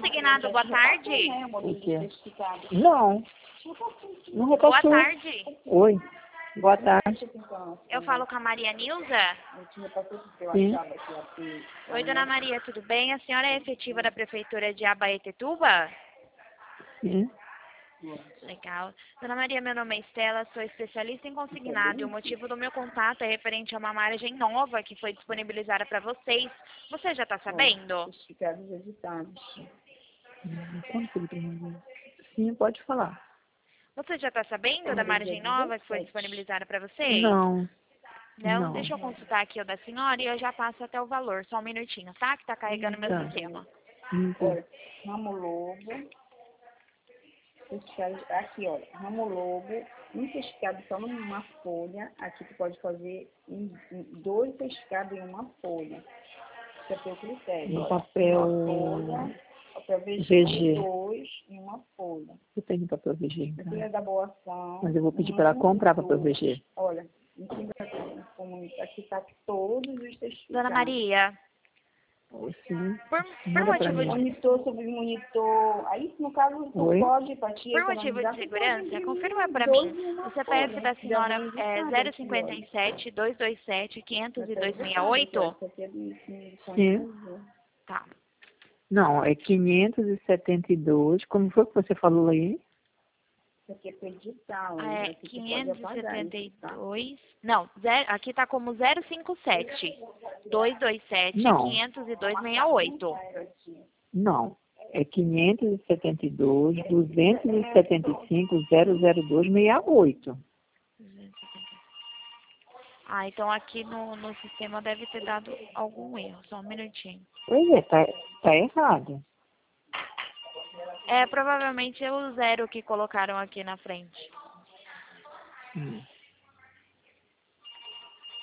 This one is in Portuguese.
consignado, boa tarde. O quê? Não, não Boa repassou. tarde. Oi, boa tarde. Eu falo com a Maria Nilza. Sim, Oi, dona Maria, tudo bem? A senhora é efetiva da Prefeitura de Abaetetuba? sim. Legal. Dona Maria, meu nome é Estela, sou especialista em consignado e o motivo do meu contato é referente a uma margem nova que foi disponibilizada para vocês. Você já está sabendo? Quando foi pra mim? Sim, pode falar. Você já está sabendo da margem nova que foi disponibilizada para vocês? Não, Não? não. Deixa eu consultar aqui o da senhora e eu já passo até o valor. Só um minutinho, tá? Que está carregando meu Tá. sistema. Olha, Ramo Lobo, aqui, olha, Ramo Lobo, um pescado só numa folha, aqui tu pode fazer dois pescados em uma folha, isso é teu critério. no Olha, papel uma folha, papel VG, VG. dois em uma folha. Eu tenho papel VG em Filha casa. da Boa Ação. Mas eu vou pedir para ela comprar papel VG. Olha, em cima aqui tá todos os textos. Dona Maria, Sim, por manda pra motivo mim. de Monitor sobre monitor. Aí, no caso, tu Oi? pode, pra te Por motivo de economizar, tu pode segurança, imprimir confirma para dois mim. em uma O CPF folha. da Já senhora vem é editado aqui, 057 227 502 olha. 68? Isso aqui é de Sim. Tá. Não, é 572. Como foi que você falou aí? Isso aqui é para editar, olha. É Aqui tu pode apagar isso, tá? 572. Não, aqui tá como 057 227 Não. 502 68. Não. É 572, 275, 002, 68. Ah, então aqui no sistema deve ter dado algum erro. Só um minutinho. Pois é, tá errado. É, provavelmente é o zero que colocaram aqui na frente.